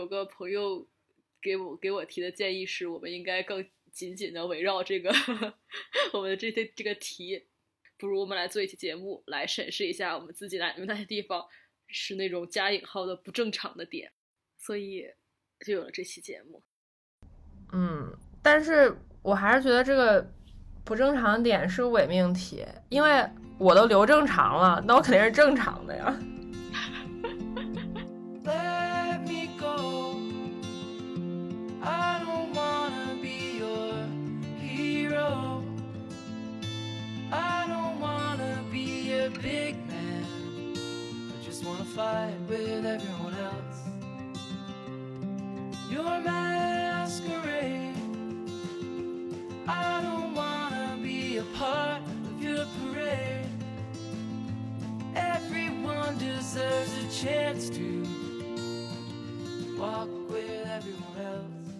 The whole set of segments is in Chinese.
有个朋友给我提的建议是，我们应该更紧紧的围绕这个我们的这个题，不如我们来做一期节目，来审视一下我们自己哪些地方是那种加引号的不正常的点，所以就有了这期节目。 但是我还是觉得这个不正常的点是伪命题，因为我都留正常了，那我肯定是正常的呀。 Big man, I just wanna fight with everyone else. Your masquerade, I don't wanna be a part of your parade. Everyone deserves a chance to walk with everyone else.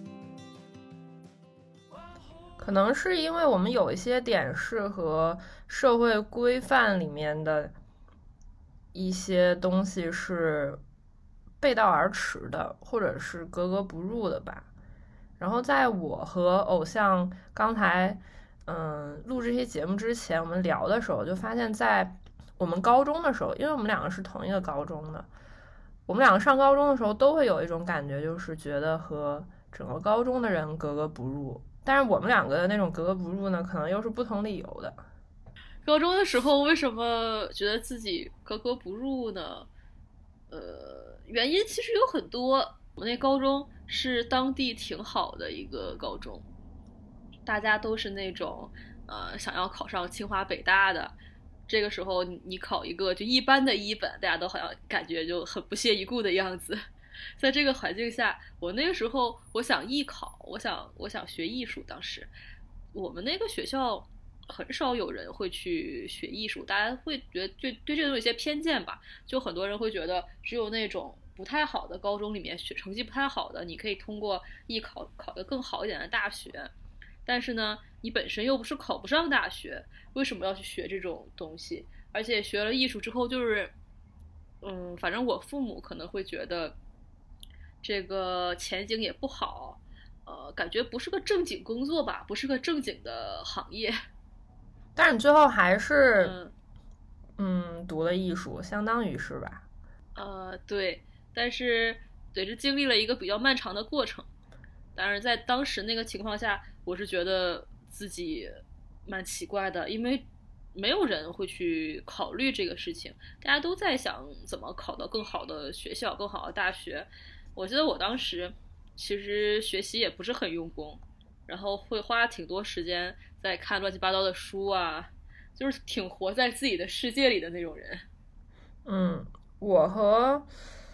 可能是因为我们有一些点是和社会规范里面的一些东西是背道而驰的，或者是格格不入的吧。然后在我和偶像刚才录这些节目之前，我们聊的时候就发现，在我们高中的时候，因为我们两个是同一个高中的，我们两个上高中的时候都会有一种感觉，就是觉得和整个高中的人格格不入。但是我们两个的那种格格不入呢，可能又是不同理由的。 高中的时候为什么觉得自己格格不入呢？原因其实有很多。我那高中是当地挺好的一个高中，大家都是那种想要考上清华北大的。这个时候你考一个就一般的一本，大家都好像感觉就很不屑一顾的样子。在这个环境下，我那个时候我想艺考，我想学艺术。当时我们那个学校很少有人会去学艺术，大家会觉得对这种有一些偏见吧，就很多人会觉得只有那种不太好的高中里面成绩不太好的，你可以通过艺考考得更好一点的大学。但是呢，你本身又不是考不上大学，为什么要去学这种东西？而且学了艺术之后，就是反正我父母可能会觉得这个前景也不好，感觉不是个正经工作吧，不是个正经的行业。 但是你最后还是读了艺术，相当于是吧？ 对，但是对，这经历了一个比较漫长的过程。当然，在当时那个情况下，我是觉得自己蛮奇怪的，因为没有人会去考虑这个事情，大家都在想怎么考到更好的学校、更好的大学。我记得我当时其实学习也不是很用功，然后会花挺多时间在看乱七八糟的书啊，就是挺活在自己的世界里的那种人。 我和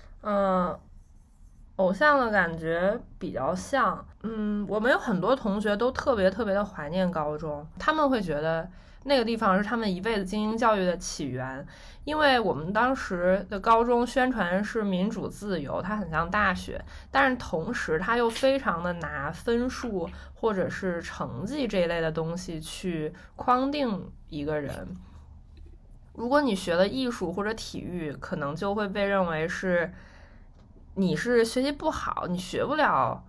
偶像的感觉比较像。我们有很多同学都特别特别的怀念高中，他们会觉得那个地方是他们一辈子精英教育的起源，因为我们当时的高中宣传是民主自由，它很像大学，但是同时它又非常的拿分数或者是成绩这一类的东西去框定一个人。如果你学了艺术或者体育，可能就会被认为是你是学习不好，你学不了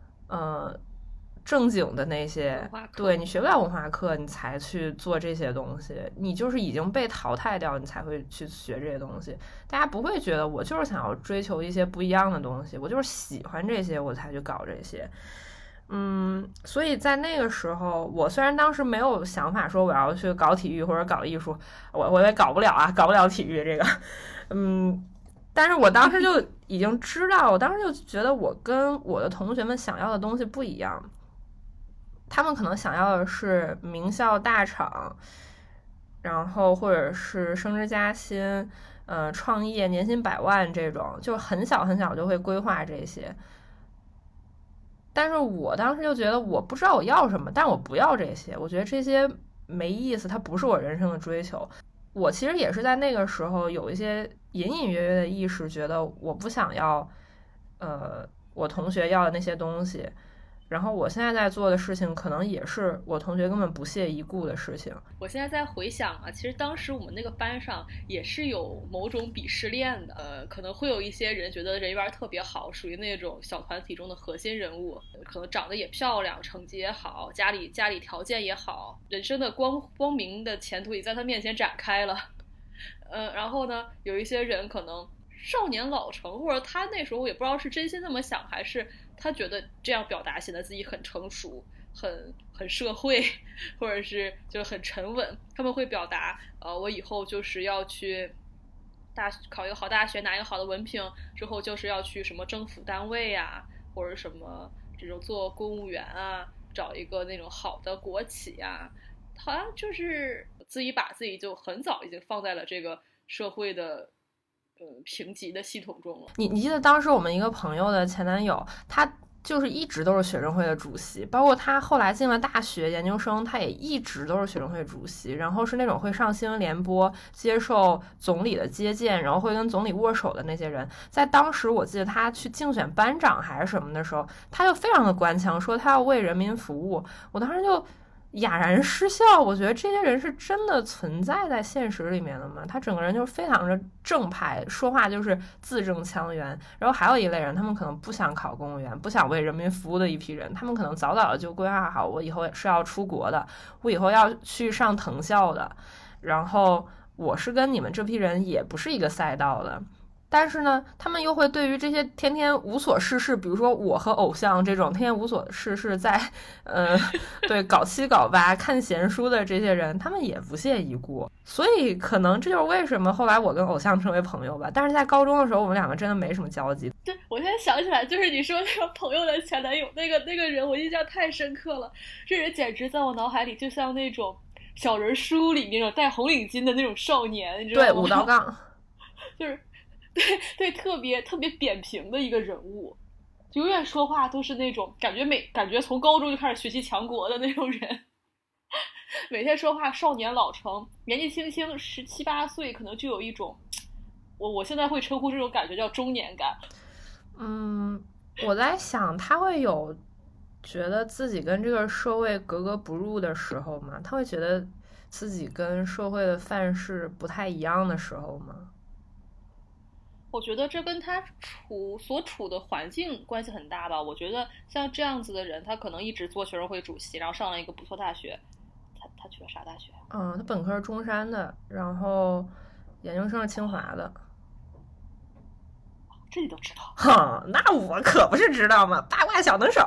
正经的那些，对，你学不了文化课，你才去做这些东西，你就是已经被淘汰掉，你才会去学这些东西。大家不会觉得我就是想要追求一些不一样的东西，我就是喜欢这些我才去搞这些。所以在那个时候，我虽然当时没有想法说我要去搞体育或者搞艺术，我也搞不了啊，搞不了体育这个。但是我当时就已经知道，我当时就觉得我跟我的同学们想要的东西不一样。他们可能想要的是名校大厂，然后或者是升职加薪，创业年薪100万这种，就很小很小就会规划这些。但是我当时就觉得我不知道我要什么，但我不要这些，我觉得这些没意思，它不是我人生的追求。我其实也是在那个时候有一些隐隐约约的意识，觉得我不想要我同学要的那些东西。 然后我现在在做的事情可能也是我同学根本不屑一顾的事情。 我现在在回想啊，其实当时我们那个班上也是有某种鄙视链的，可能会有一些人觉得人缘特别好，属于那种小团体中的核心人物，可能长得也漂亮，成绩也好，家里条件也好，人生的光明的前途也在他面前展开了。然后呢，有一些人可能少年老成，或者他那时候也不知道是真心那么想，还是他觉得这样表达显得自己很成熟、很社会，或者是就很沉稳。他们会表达，我以后就是要去考一个好大学，拿一个好的文凭，之后就是要去什么政府单位啊，或者什么这种做公务员啊，找一个那种好的国企啊，好像就是自己把自己就很早已经放在了这个社会的评级的系统中了。 你记得当时我们一个朋友的前男友，他就是一直都是学生会的主席，包括他后来进了大学研究生，他也一直都是学生会主席，然后是那种会上新闻联播接受总理的接见，然后会跟总理握手的那些人。在当时我记得他去竞选班长还是什么的时候，他就非常的官腔，说他要为人民服务。我当时就哑然失笑，我觉得这些人是真的存在在现实里面的吗？他整个人就是非常的正派，说话就是字正腔圆。然后还有一类人，他们可能不想考公务员，不想为人民服务的一批人，他们可能早早的就规划好，我以后是要出国的，我以后要去上藤校的，然后我是跟你们这批人也不是一个赛道的。但是呢，他们又会对于这些天天无所事事，比如说我和偶像这种天天无所事事在对搞七搞八看闲书的这些人，他们也不屑一顾。所以可能这就是为什么后来我跟偶像成为朋友吧。但是在高中的时候，我们两个真的没什么交集。 对，我现在想起来，就是你说那个朋友的前男友，那个人，我印象太深刻了。这人简直在我脑海里就像那种小人书里那种戴红领巾的那种少年，你知道吗？ 对，武道杠， 就是对，特别扁平的一个人物，就永远说话都是那种感觉从高中就开始学习强国的那种人，每天说话少年老成，年纪轻轻17、18岁，可能就有一种我现在会称呼这种感觉叫中年感。 我在想他会有觉得自己跟这个社会格格不入的时候吗？他会觉得自己跟社会的范式不太一样的时候吗？ 我觉得这跟他所处的环境关系很大吧。我觉得像这样子的人，他可能一直做学生会主席，然后上了一个不错大学。他去了啥大学？ 他本科是中山的，然后研究生是清华的。 这你都知道？ 哼，那我可不是知道吗？八卦小能手。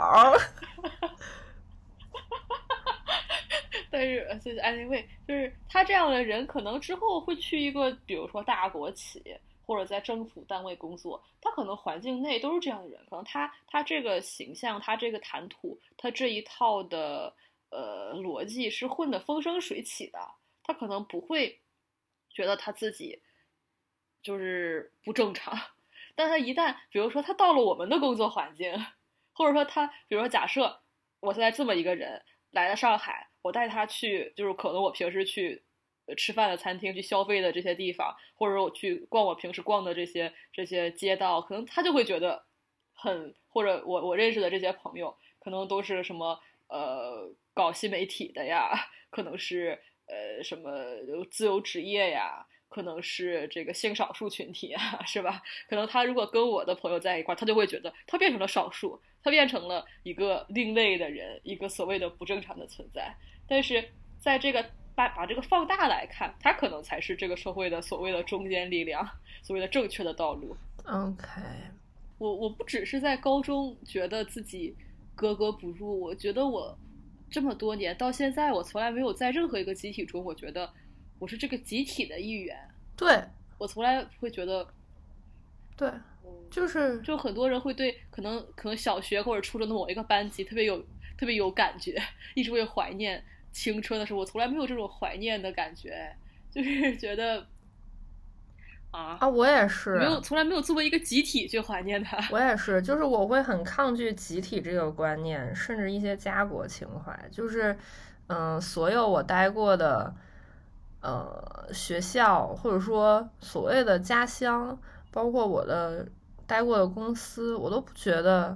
但是anyway，就是他这样的人，可能之后会去一个，比如说大国企。或者在政府单位工作，他可能环境内都是这样的人，可能他这个形象，他这个谈吐，他这一套的逻辑是混得风生水起的，他可能不会觉得他自己就是不正常，但他一旦比如说他到了我们的工作环境，或者说他比如说假设我现在这么一个人来了上海，我带他去就是可能我平时去吃饭的餐厅，去消费的这些地方，或者我去逛我平时逛的这些街道，可能他就会觉得或者我认识的这些朋友可能都是什么搞新媒体的呀，可能是什么自由职业呀，可能是这个性少数群体啊，是吧？可能他如果跟我的朋友在一块，他就会觉得他变成了少数，他变成了一个另类的人，一个所谓的不正常的存在。但是在这个把这个放大来看，他可能才是这个社会的所谓的中坚力量，所谓的正确的道路。 OK， 我不只是在高中觉得自己格格不入，我觉得我这么多年到现在，我从来没有在任何一个集体中，我觉得我是这个集体的一员。 对， 我从来会觉得， 对，就很多人会对可能小学或者初中的某一个班级特别有感觉，一直会怀念青春的时候，我从来没有这种怀念的感觉，就是觉得我也是， 从来没有作为一个集体去怀念它。 我也是，就是我会很抗拒集体这个观念，甚至一些家国情怀，就是所有我待过的学校，或者说所谓的家乡，包括我的待过的公司，我都不觉得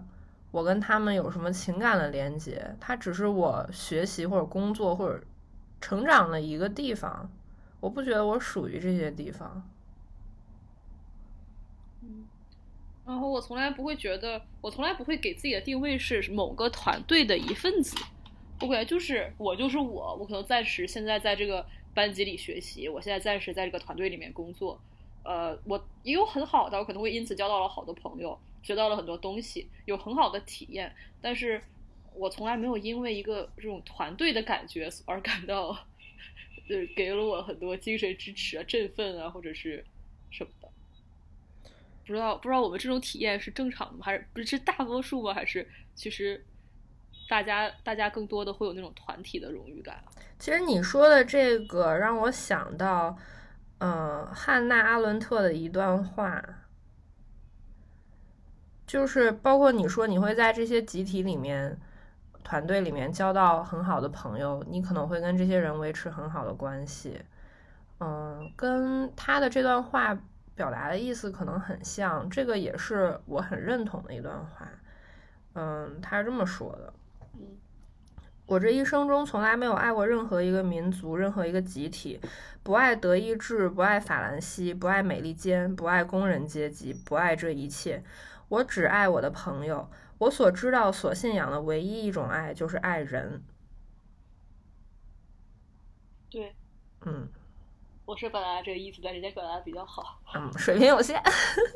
我跟他们有什么情感的连接，它只是我学习或者工作或者成长的一个地方，我不觉得我属于这些地方。 然后我从来不会给自己的定位是某个团队的一份子，我感觉就是我可能暂时现在在这个班级里学习，我现在暂时在这个团队里面工作，我也有很好的，我可能会因此交到了好多朋友，学到了很多东西，有很好的体验，但是我从来没有因为一个这种团队的感觉而感到，给了我很多精神支持啊、振奋啊，或者是什么的。不知道我们这种体验是正常的吗？还是不是大多数吗？还是其实大家更多的会有那种团体的荣誉感？ 其实你说的这个让我想到，汉娜·阿伦特的一段话，就是包括你说你会在这些集体里面、团队里面交到很好的朋友，你可能会跟这些人维持很好的关系。跟他的这段话表达的意思可能很像，这个也是我很认同的一段话。他是这么说的：我这一生中从来没有爱过任何一个民族，任何一个集体，不爱德意志，不爱法兰西，不爱美利坚，不爱工人阶级，不爱这一切。我只爱我的朋友，我所知道、所信仰的唯一一种爱就是爱人。 对，我是表达这个意思，但人家表达的比较好。 水平有限。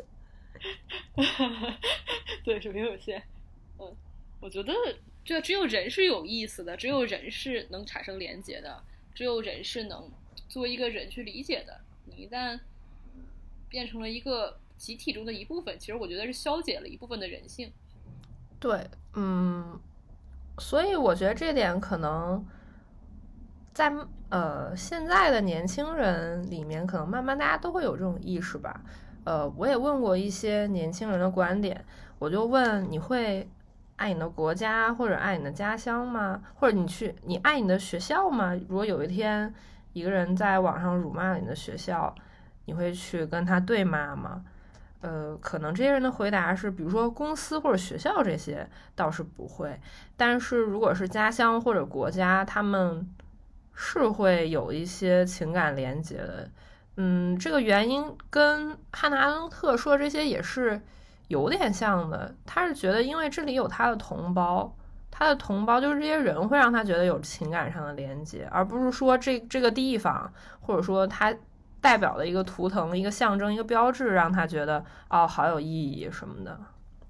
对，水平有限。我觉得这只有人是有意思的，只有人是能产生连结的，只有人是能作为一个人去理解的。你一旦变成了一个集体中的一部分，其实我觉得是消解了一部分的人性。 对，所以我觉得这点可能在现在的年轻人里面，可能慢慢大家都会有这种意识吧。我也问过一些年轻人的观点，我就问你会爱你的国家或者爱你的家乡吗？或者你爱你的学校吗？如果有一天一个人在网上辱骂你的学校，你会去跟他对骂吗？可能这些人的回答是，比如说公司或者学校这些倒是不会，但是如果是家乡或者国家，他们是会有一些情感连接的。这个原因跟汉娜·阿伦特说这些也是有点像的。他是觉得，因为这里有他的同胞，他的同胞就是这些人会让他觉得有情感上的连接，而不是说这个地方或者说他代表的一个图腾、一个象征、一个标志，让他觉得好有意义什么的。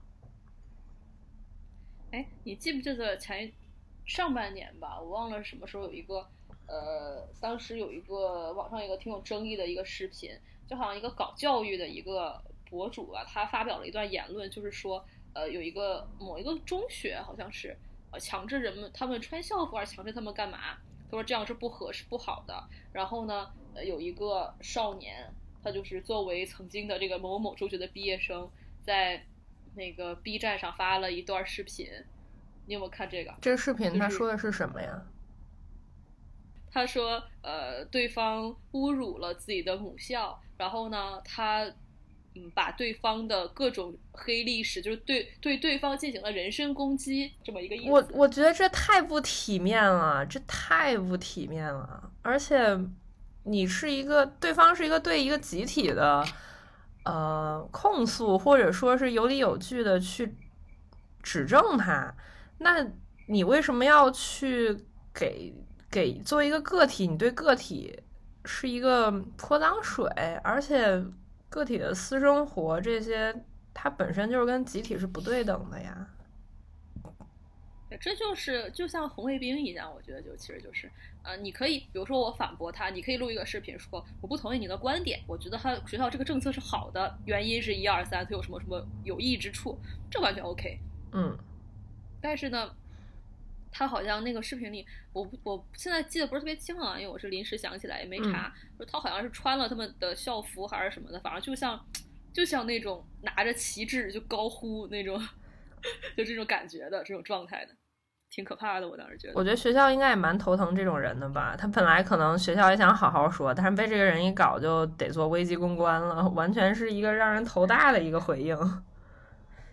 哎，你记不记得上半年吧，我忘了什么时候有一个当时有一个网上一个挺有争议的一个视频，就好像一个搞教育的一个博主啊，他发表了一段言论，就是说有某一个中学好像是强制他们穿校服，还是强制他们干嘛？他说这样是不合适不好的。然后呢，有一个少年，他就是作为曾经的这个某某中学的毕业生，在那个 B 站上发了一段视频。你有没有看这个？ 这个视频他说的是什么呀？ 他说对方侮辱了自己的母校，然后呢他把对方的各种黑历史，就是对方进行了人身攻击，这么一个意思。 我觉得这太不体面了，这太不体面了。而且对方是一个对一个集体的控诉，或者说是有理有据的去指证他，那你为什么要去给作为一个个体，你对个体是一个泼脏水，而且个体的私生活这些，它本身就是跟集体是不对等的呀。 这就像红卫兵一样，我觉得其实就是你可以比如说我反驳他，你可以录一个视频说我不同意你的观点，我觉得他学校这个政策是好的，原因是1、2、3，它有什么什么有益之处，这完全 OK。但是呢，他好像那个视频里，我现在记得不是特别清了，因为我是临时想起来也没查，他好像是穿了他们的校服还是什么的，反正就像那种拿着旗帜就高呼那种，就这种感觉的这种状态的。挺可怕的，我当时觉得。 我觉得学校应该也蛮头疼这种人的吧。他本来可能学校也想好好说，但是被这个人一搞，就得做危机公关了，完全是一个让人头大的一个回应。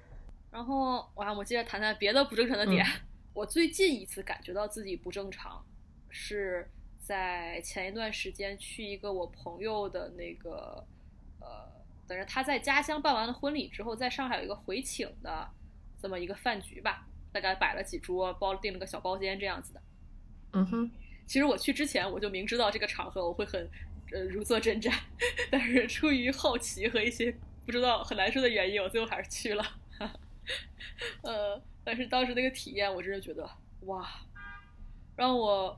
然后我接着谈谈别的不正常的点。我最近一次感觉到自己不正常，是在前一段时间去一个我朋友的那个等于他在家乡办完了婚礼之后，在上海有一个回请的这么一个饭局吧，大概摆了几桌，订了个小包间这样子的。其实我去之前我就明知道这个场合我会很如坐针毡，但是出于好奇和一些不知道很难说的原因，我最后还是去了。但是当时那个体验我真的觉得哇，让我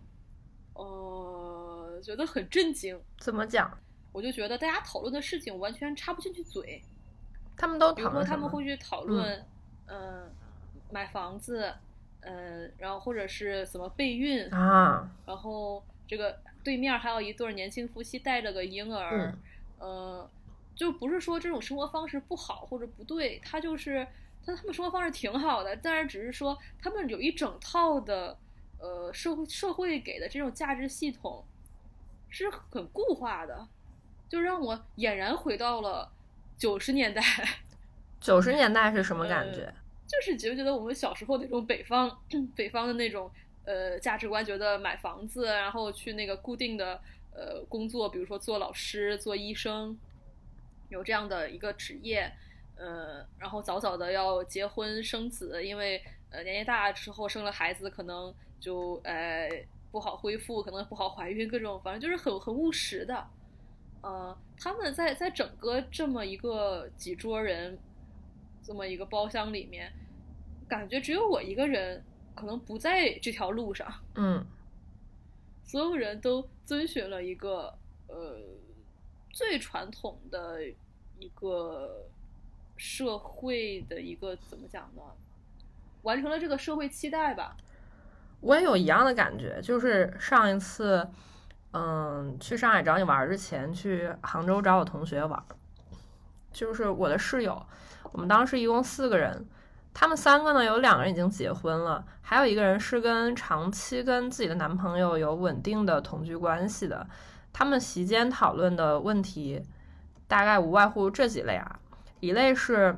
觉得很震惊。 怎么讲？ 我就觉得大家讨论的事情完全插不进去嘴。 他们都比如说他们会去讨论买房子，然后或者是怎么备孕啊，然后这个对面还有一对年轻夫妻带着个婴儿，就不是说这种生活方式不好或者不对，他就是他们生活方式挺好的，但是只是说他们有一整套的社会给的这种价值系统是很固化的，就让我俨然回到了90年代。 90年代是什么感觉？ 就是觉得我们小时候那种北方的那种价值观，觉得买房子，然后去那个固定的工作，比如说做老师、做医生，有这样的一个职业，然后早早的要结婚生子，因为年纪大之后生了孩子可能就不好恢复，可能不好怀孕，各种反正就是很务实的。他们在整个这么一个几桌人这么一个包厢里面，感觉只有我一个人可能不在这条路上。所有人都遵循了一个最传统的一个社会的一个怎么讲呢，完成了这个社会期待吧。 我也有一样的感觉，就是上一次去上海找你玩之前，去杭州找我同学玩，就是我的室友，我们当时一共4个人，他们3个呢有2个人已经结婚了，还有1个人是长期跟自己的男朋友有稳定的同居关系的。他们席间讨论的问题大概无外乎这几类啊，一类是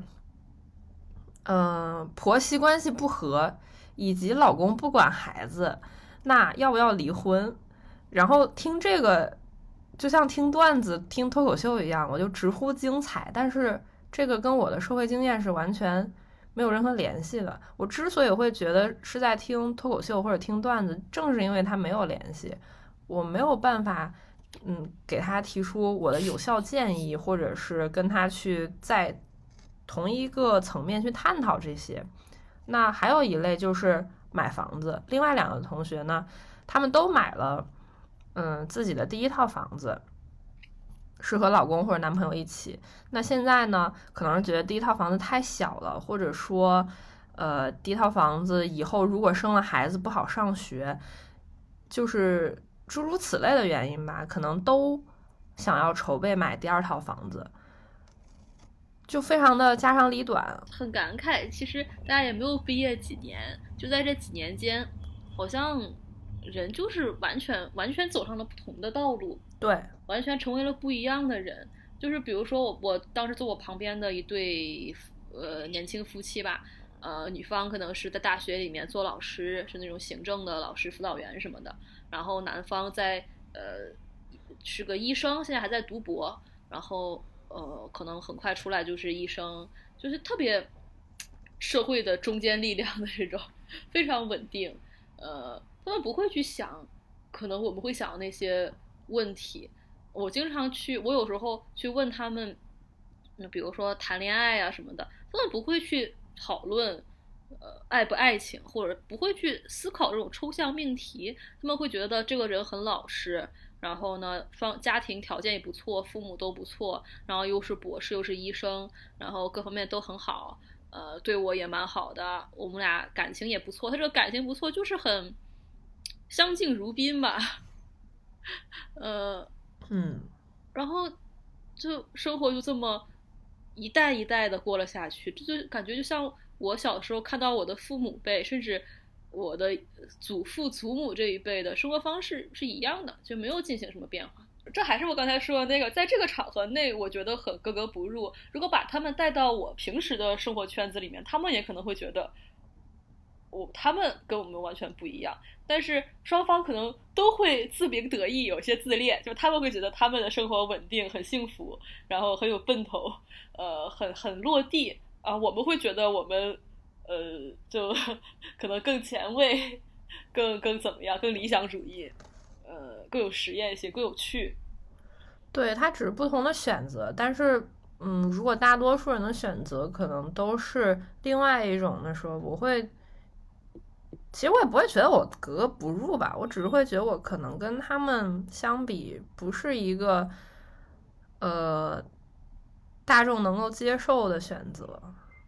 婆媳关系不和，以及老公不管孩子，那要不要离婚？然后听这个就像听段子听脱口秀一样，我就直呼精彩，但是这个跟我的社会经验是完全没有任何联系的。我之所以会觉得是在听脱口秀或者听段子，正是因为它没有联系，我没有办法给他提出我的有效建议，或者是跟他去在同一个层面去探讨这些。那还有一类就是买房子，另外2个同学呢，他们都买了自己的第一套房子，是和老公或者男朋友一起。那现在呢，可能是觉得第一套房子太小了，或者说第一套房子以后如果生了孩子不好上学，就是诸如此类的原因吧，可能都想要筹备买第2套房子，就非常的家长里短。 很感慨，其实大家也没有毕业几年，就在这几年间，好像人就是完全走上了不同的道路， 对， 完全成为了不一样的人。就是比如说我当时坐我旁边的一对年轻夫妻吧，女方可能是在大学里面做老师，是那种行政的老师、辅导员什么的，然后男方是个医生，现在还在读博，然后可能很快出来就是医生，就是特别社会的中坚力量的这种，非常稳定。他们不会去想可能我们会想的那些问题。我有时候去问他们，比如说谈恋爱啊什么的，他们不会去讨论爱不爱情，或者不会去思考这种抽象命题。他们会觉得这个人很老实，然后呢家庭条件也不错，父母都不错，然后又是博士又是医生，然后各方面都很好，对我也蛮好的，我们俩感情也不错。他这个感情不错就是很相敬如宾吧。然后就生活就这么一代一代的过了下去，这就感觉就像我小时候看到我的父母辈，甚至我的祖父祖母这一辈的生活方式是一样的，就没有进行什么变化。 这还是我刚才说的那个，在这个场合内，我觉得很格格不入。如果把他们带到我平时的生活圈子里面，他们也可能会觉得，他们跟我们完全不一样。但是双方可能都会自鸣得意，有些自恋，就他们会觉得他们的生活稳定、很幸福，然后很有奔头，很落地啊。我们会觉得我们就可能更前卫，更怎么样，更理想主义，更有实验性，更有趣。 对，它只是不同的选择，但是如果大多数人的选择可能都是另外一种的时候，其实我也不会觉得我格格不入吧，我只是会觉得我可能跟他们相比不是一个大众能够接受的选择。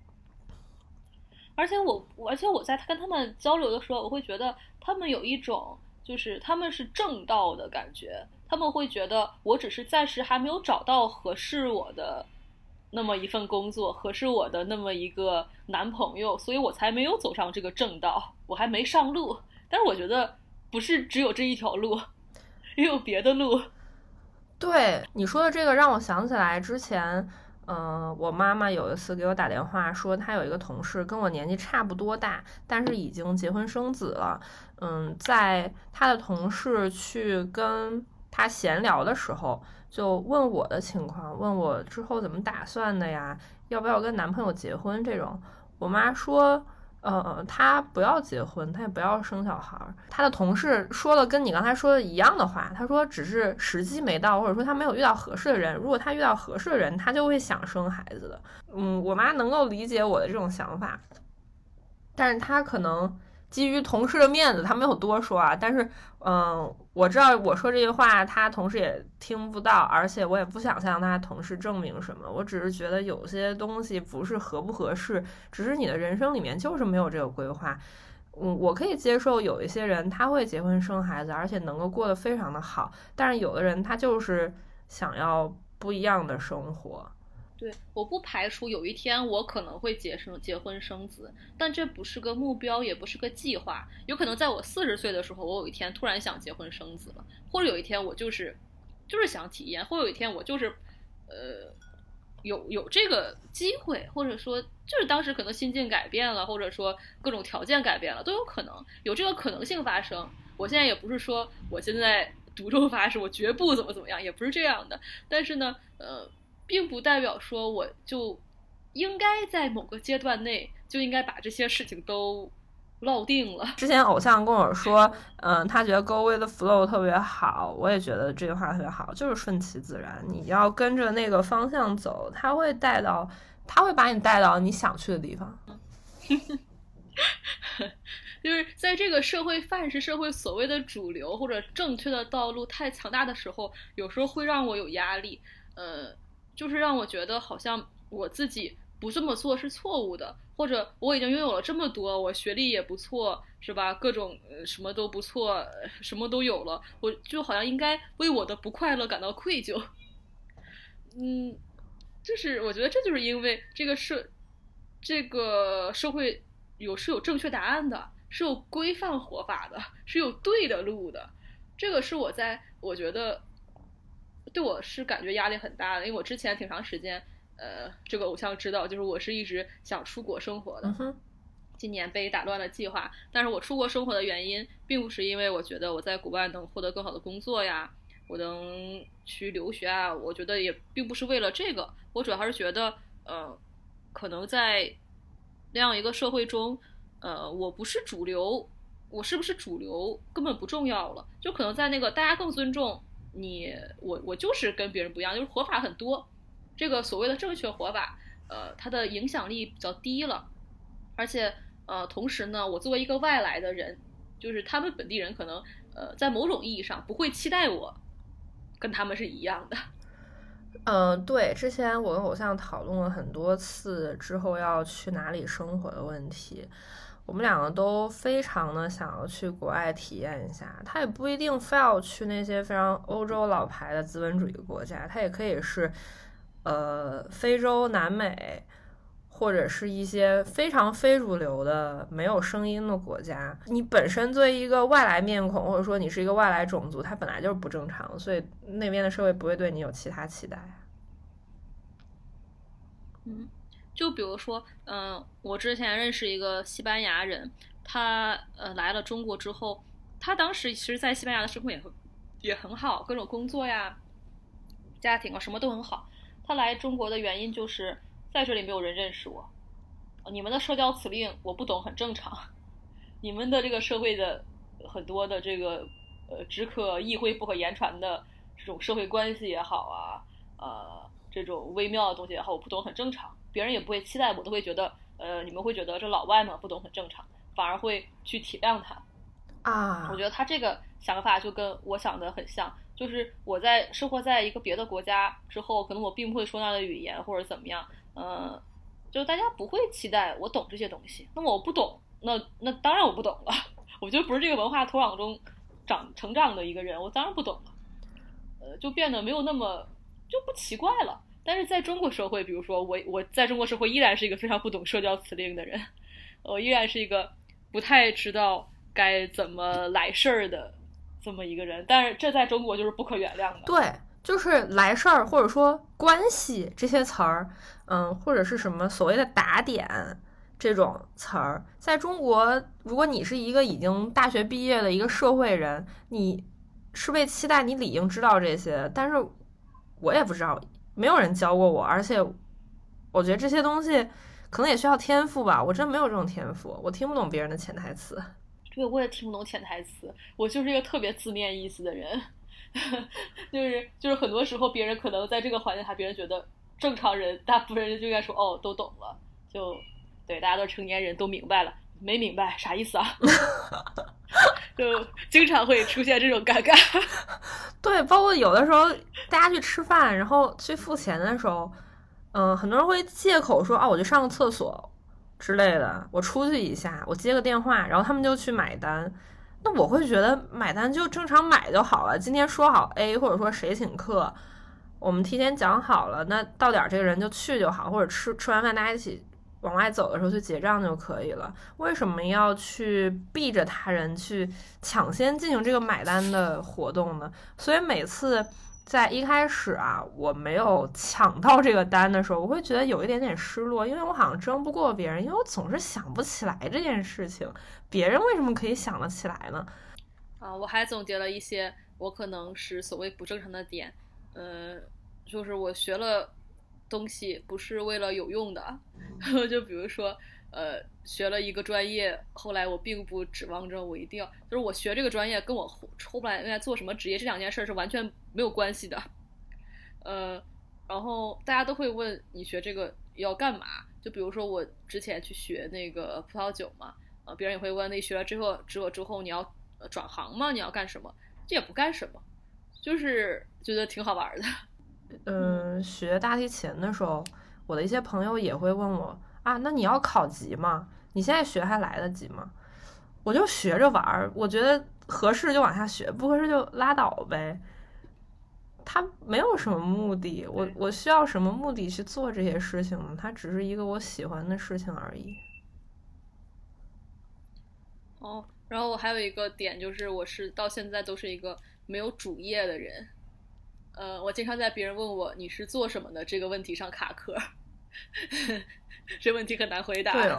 而且我在跟他们交流的时候，我会觉得他们有一种就是他们是正道的感觉，他们会觉得我只是暂时还没有找到合适我的那么一份工作，合适我的那么一个男朋友，所以我才没有走上这个正道，我还没上路。但是我觉得不是只有这一条路，也有别的路。 对，你说的这个让我想起来之前我妈妈有一次给我打电话说，她有一个同事跟我年纪差不多大，但是已经结婚生子了。在她的同事去跟她闲聊的时候，就问我的情况，问我之后怎么打算的呀，要不要跟男朋友结婚这种。我妈说她不要结婚，她也不要生小孩。她的同事说了跟你刚才说的一样的话，她说只是时机没到，或者说她没有遇到合适的人，如果她遇到合适的人，她就会想生孩子的。我妈能够理解我的这种想法，但是她可能基于同事的面子，她没有多说啊。但是我知道我说这句话她同事也听不到，而且我也不想向她同事证明什么，我只是觉得有些东西不是合不合适，只是你的人生里面就是没有这个规划。我可以接受有一些人他会结婚生孩子，而且能够过得非常的好，但是有的人他就是想要不一样的生活。 对，我不排除有一天我可能会结婚生子，但这不是个目标，也不是个计划。有可能在我40岁的时候，我有一天突然想结婚生子了，或者有一天我就是想体验，或者有一天我就是有这个机会，或者说就是当时可能心境改变了，或者说各种条件改变了，都有可能有这个可能性发生。我现在也不是说我现在赌咒发誓我绝不怎么样，也不是这样的。但是呢，并不代表说我就应该在某个阶段内就应该把这些事情都落定了。 之前偶像跟我说，他觉得 go with the flow 特别好，我也觉得这句话特别好，就是顺其自然，你要跟着那个方向走，他会把你带到你想去的地方。 就是在这个社会范式、社会所谓的主流或者正确的道路太强大的时候，有时候会让我有压力。就是让我觉得好像我自己不这么做是错误的，或者我已经拥有了这么多，我学历也不错，是吧？各种什么都不错，什么都有了，我就好像应该为我的不快乐感到愧疚。就是我觉得这就是因为这个社会是有正确答案的，是有规范活法的，是有对的路的。这个是我觉得对我是感觉压力很大的，因为我之前挺长时间，这个偶像知道，就是我是一直想出国生活的。今年被打乱了计划，但是我出国生活的原因，并不是因为我觉得我在国外能获得更好的工作呀，我能去留学啊，我觉得也并不是为了这个，我主要还是觉得，可能在那样一个社会中，我不是主流，我是不是主流根本不重要了，就可能在那个大家更尊重。我就是跟别人不一样，就是活法很多，这个所谓的正确活法，它的影响力比较低了，而且同时呢，我作为一个外来的人，就是他们本地人可能在某种意义上不会期待我跟他们是一样的。 对，之前我跟偶像讨论了很多次之后要去哪里生活的问题。我们两个都非常的想要去国外体验一下，他也不一定非要去那些非常欧洲老牌的资本主义国家，他也可以是非洲、南美， 或者是一些非常非主流的没有声音的国家，你本身作为一个外来面孔，或者说你是一个外来种族，它本来就是不正常，所以那边的社会不会对你有其他期待。 就比如说，我之前认识一个西班牙人，他来了中国之后，他当时其实在西班牙的生活也很好，各种工作呀、家庭啊什么都很好。他来中国的原因就是在这里没有人认识我，你们的社交辞令我不懂很正常，你们的这个社会的很多的这个只可意会不可言传的这种社会关系也好啊，这种微妙的东西也好，我不懂很正常，别人也不会期待我，都会觉得你们会觉得这老外嘛不懂很正常，反而会去体谅他啊。我觉得他这个想法就跟我想的很像，就是我在生活在一个别的国家之后，可能我并不会说那的语言或者怎么样，就大家不会期待我懂这些东西。那么我不懂，那当然我不懂了。我觉得不是这个文化土壤中成长的一个人，我当然不懂了。就变得没有那么就不奇怪了。但是在中国社会，比如说我在中国社会依然是一个非常不懂社交辞令的人，我依然是一个不太知道该怎么来事儿的这么一个人。但是这在中国就是不可原谅的。 对，就是来事儿或者说关系这些词儿，或者是什么所谓的打点这种词儿，在中国，如果你是一个已经大学毕业的一个社会人，你是被期待你理应知道这些，但是我也不知道，没有人教过我，而且我觉得这些东西可能也需要天赋吧，我真没有这种天赋，我听不懂别人的潜台词。 对，我也听不懂潜台词，我就是一个特别字面意思的人。就是很多时候别人可能在这个环境下，别人觉得正常人大部分人就应该说哦都懂了，就对，大家都成年人都明白了，没明白啥意思啊？就经常会出现这种尴尬。 对，包括有的时候大家去吃饭，然后去付钱的时候，很多人会借口说我去上个厕所之类的，我出去一下，我接个电话，然后他们就去买单。那我会觉得买单就正常买就好了，今天说好 A 或者说谁请客，我们提前讲好了，那到点这个人就去就好，或者吃完饭大家一起往外走的时候去结账就可以了。为什么要去逼着他人去抢先进行这个买单的活动呢？所以每次在一开始我没有抢到这个单的时候，我会觉得有一点点失落，因为我好像争不过别人，因为我总是想不起来这件事情，别人为什么可以想得起来呢？ 我还总结了一些我可能是所谓不正常的点，就是我学了东西不是为了有用的，就比如说学了一个专业，后来我并不指望着我一定要，就是我学这个专业跟我后来应该做什么职业这两件事是完全没有关系的。然后大家都会问你学这个要干嘛，就比如说我之前去学那个葡萄酒嘛，别人也会问那学了之后你要转行吗？你要干什么？这也不干什么，就是觉得挺好玩的。 学大提琴的时候，我的一些朋友也会问我那你要考级吗？你现在学还来得及吗？我就学着玩，我觉得合适就往下学，不合适就拉倒呗。它没有什么目的，我需要什么目的去做这些事情呢？它只是一个我喜欢的事情而已。 然后我还有一个点就是，我是到现在都是一个没有主业的人。我经常在别人问我你是做什么的这个问题上卡壳。这问题很难回答。 对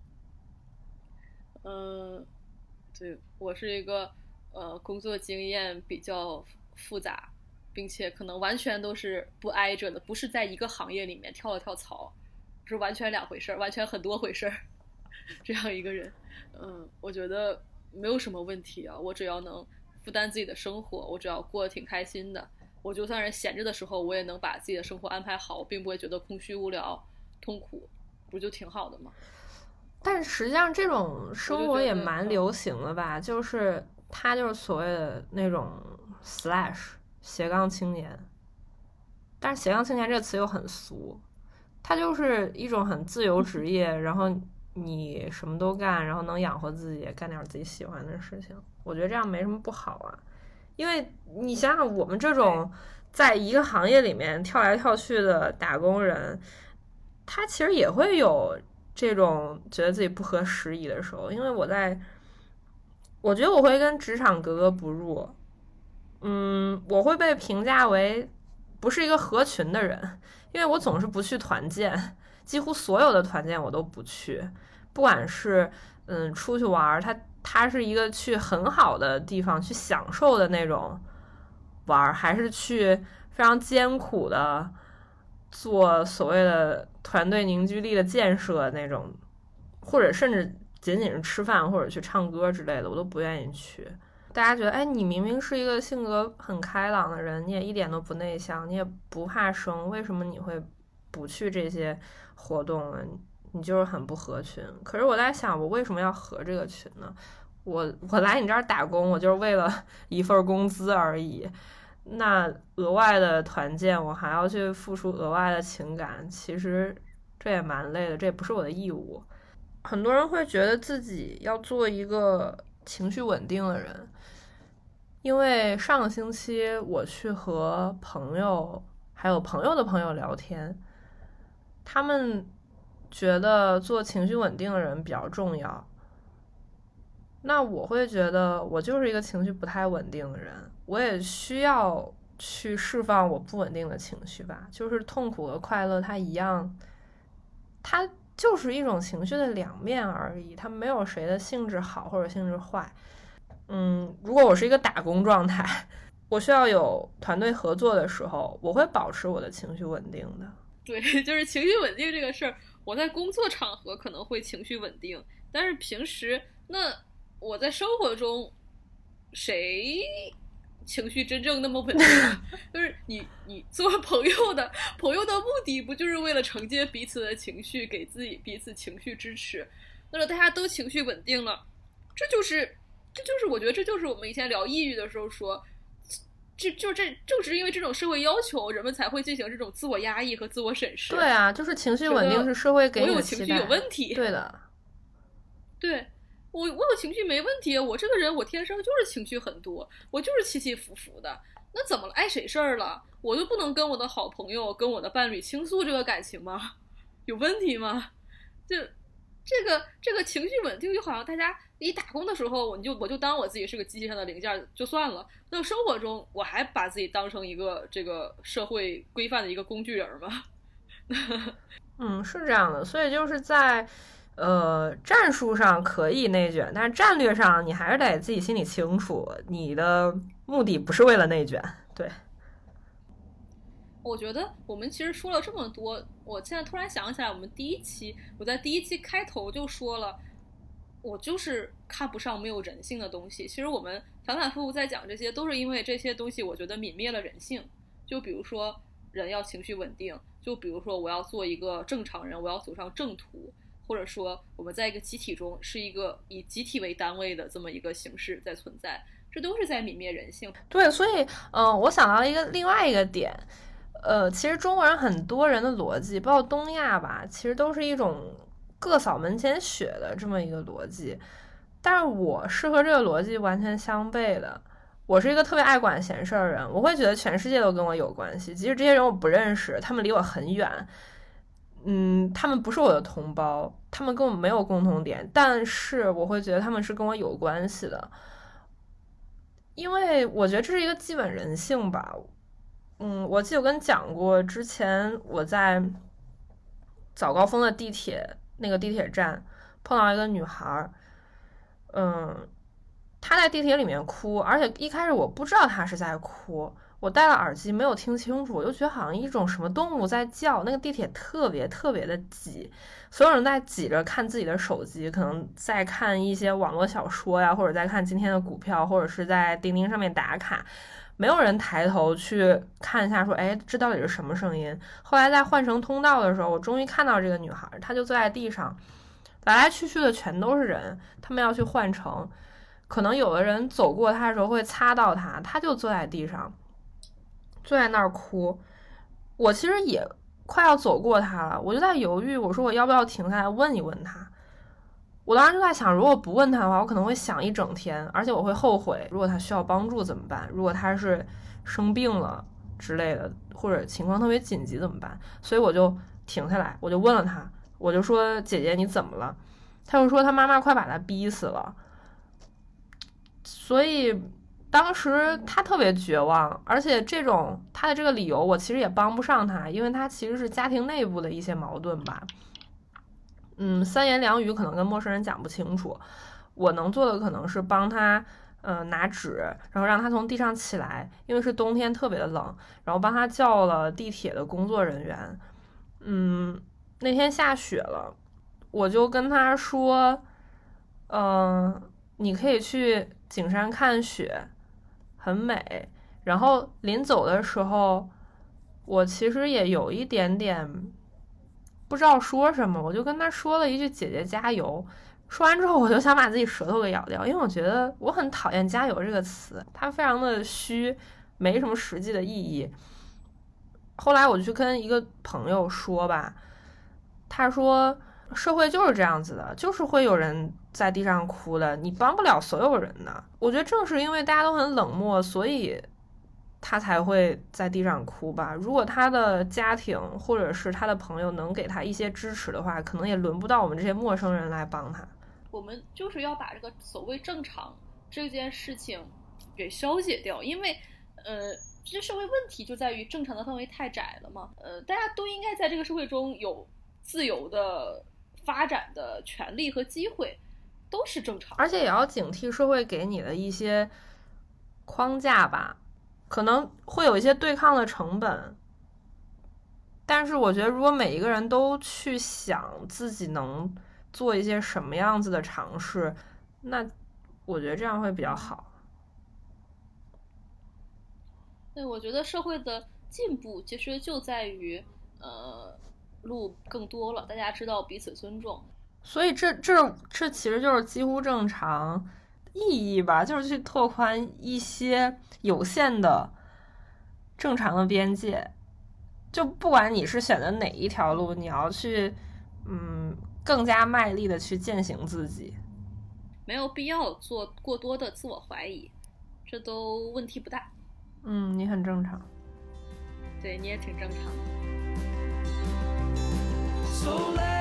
对，我是一个工作经验比较复杂，并且可能完全都是不挨着的，不是在一个行业里面跳了跳槽，是完全两回事，完全很多回事这样一个人。我觉得没有什么问题啊，我只要能负担自己的生活，我只要过得挺开心的，我就算是闲着的时候我也能把自己的生活安排好，我并不会觉得空虚无聊痛苦，不就挺好的吗？ 但实际上这种生活也蛮流行的吧，就是它就是所谓的那种 slash 斜杠青年，但是斜杠青年这个词又很俗，它就是一种很自由职业，然后你什么都干，然后能养活自己，干点自己喜欢的事情，我觉得这样没什么不好啊。因为你想想我们这种在一个行业里面跳来跳去的打工人， 他其实也会有这种觉得自己不合时宜的时候，因为我觉得我会跟职场格格不入。我会被评价为不是一个合群的人，因为我总是不去团建，几乎所有的团建我都不去，不管是出去玩，它是一个去很好的地方去享受的那种玩，还是去非常艰苦的做所谓的团队凝聚力的建设那种，或者甚至仅仅是吃饭或者去唱歌之类的，我都不愿意去。大家觉得，哎，你明明是一个性格很开朗的人，你也一点都不内向，你也不怕生，为什么你会不去这些活动呢？你就是很不合群。可是我在想，我为什么要合这个群呢？我来你这儿打工，我就是为了一份工资而已。那额外的团建，我还要去付出额外的情感，其实这也蛮累的，这也不是我的义务。很多人会觉得自己要做一个情绪稳定的人，因为上个星期我去和朋友还有朋友的朋友聊天，他们觉得做情绪稳定的人比较重要。那我会觉得我就是一个情绪不太稳定的人，我也需要去释放我不稳定的情绪吧，就是痛苦和快乐它一样，它就是一种情绪的两面而已，它没有谁的性质好或者性质坏。如果我是一个打工状态，我需要有团队合作的时候，我会保持我的情绪稳定的。 对，就是情绪稳定这个事儿，我在工作场合可能会情绪稳定，但是平时那我在生活中，谁情绪真正那么稳定？就是你做朋友的目的不就是为了承接彼此的情绪，给彼此情绪支持？那大家都情绪稳定了，这就是我觉得这就是我们以前聊抑郁的时候说，正是因为这种社会要求，人们才会进行这种自我压抑和自我审视。 对啊，就是情绪稳定是社会给你的期待。我有情绪有问题。 对的。 对。我有情绪没问题，我这个人我天生就是情绪很多，我就是起起伏伏的，那怎么了？碍谁事儿了？我就不能跟我的好朋友跟我的伴侣倾诉这个感情吗？有问题吗？就这个情绪稳定，就好像大家一打工的时候，我就当我自己是个机器上的零件就算了，那生活中我还把自己当成一个这个社会规范的一个工具人吗？ 是这样的，所以就是在战术上可以内卷，但是战略上你还是得自己心里清楚，你的目的不是为了内卷。对， 我觉得我们其实说了这么多，我现在突然想起来，我在第一期开头就说了，我就是看不上没有人性的东西。其实我们反反复复在讲这些，都是因为这些东西我觉得泯灭了人性。就比如说人要情绪稳定，就比如说我要做一个正常人，我要走上正途，或者说我们在一个集体中是一个以集体为单位的这么一个形式在存在，这都是在泯灭人性。 对，所以我想到另外一个点，其实中国人很多人的逻辑，包括东亚吧，其实都是一种各扫门前雪的这么一个逻辑，但是我是和这个逻辑完全相悖的。我是一个特别爱管闲事的人，我会觉得全世界都跟我有关系，即使这些人我不认识，他们离我很远，他们不是我的同胞，他们跟我没有共同点，但是我会觉得他们是跟我有关系的，因为我觉得这是一个基本人性吧。我记得我跟你讲过，之前我在早高峰的地铁站碰到一个女孩，她在地铁里面哭，而且一开始我不知道她是在哭，我戴了耳机没有听清楚，我就觉得好像一种什么动物在叫。那个地铁特别特别的挤，所有人在挤着看自己的手机，可能在看一些网络小说呀，或者在看今天的股票，或者是在钉钉上面打卡，没有人抬头去看一下说，哎，这到底是什么声音。后来在换乘通道的时候，我终于看到这个女孩，她就坐在地上，来来去去的全都是人，他们要去换乘，可能有的人走过她的时候会擦到她，她就坐在地上，坐在那儿哭。我其实也快要走过她了，我就在犹豫，我说我要不要停下来问一问她。我当时就在想，如果不问她的话，我可能会想一整天，而且我会后悔，如果她需要帮助怎么办，如果她是生病了之类的，或者情况特别紧急怎么办。所以我就停下来，我就问了他，我就说姐姐你怎么了？他就说他妈妈快把他逼死了。所以当时他特别绝望，而且他的这个理由我其实也帮不上他，因为他其实是家庭内部的一些矛盾吧。三言两语可能跟陌生人讲不清楚，我能做的可能是帮他拿纸，然后让他从地上起来，因为是冬天特别的冷，然后帮他叫了地铁的工作人员。那天下雪了，我就跟他说你可以去景山看雪，很美。然后临走的时候，我其实也有一点点不知道说什么，我就跟他说了一句姐姐加油。说完之后我就想把自己舌头给咬掉，因为我觉得我很讨厌加油这个词，它非常的虚，没什么实际的意义。后来我就去跟一个朋友说吧，他说社会就是这样子的，就是会有人在地上哭的，你帮不了所有人的。我觉得正是因为大家都很冷漠，所以他才会在地上哭吧。如果他的家庭或者是他的朋友能给他一些支持的话，可能也轮不到我们这些陌生人来帮他。 我们就是要把这个所谓正常这件事情给消解掉，因为这社会问题就在于正常的范围太窄了嘛。大家都应该在这个社会中有自由的发展的权利和机会，都是正常。 而且也要警惕社会给你的一些框架吧，可能会有一些对抗的成本，但是我觉得如果每一个人都去想自己能做一些什么样子的尝试，那我觉得这样会比较好。 对，我觉得社会的进步其实就在于路更多了，大家知道彼此尊重， 所以这其实就是几乎正常意义吧，就是去拓宽一些有限的正常的边界。就不管你是选择哪一条路，你要去更加卖力的去践行自己， 没有必要做过多的自我怀疑，这都问题不大。 你很正常。 对，你也挺正常的。 So